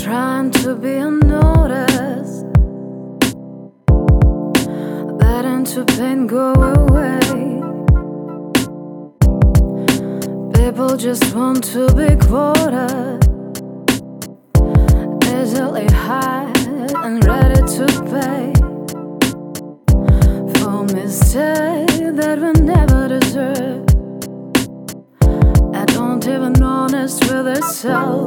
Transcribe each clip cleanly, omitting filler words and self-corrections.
trying to be unnoticed, letting to pain go away. People just want to be quoted, easily hide and ready to pay for mistakes that we never deserve. I don't even honest with itself.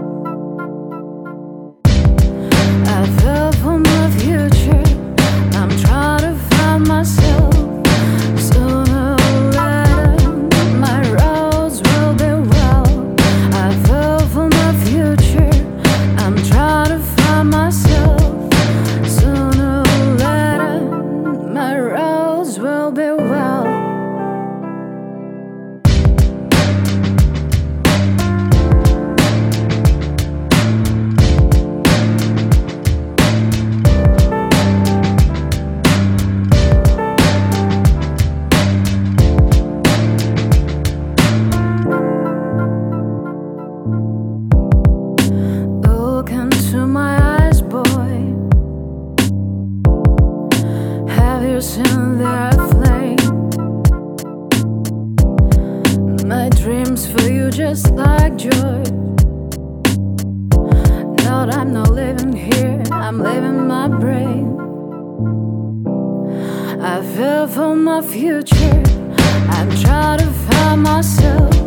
I fell for my future. I'm trying to find myself. Sooner or later, my roads will be well. I fell for my future. I'm trying to find myself. Sooner or later, my roads will be well. To my eyes, boy, have you seen their flame? My dreams for you just like joy. No, I'm not living here, I'm living my brain. I feel for my future, I'm trying to find myself.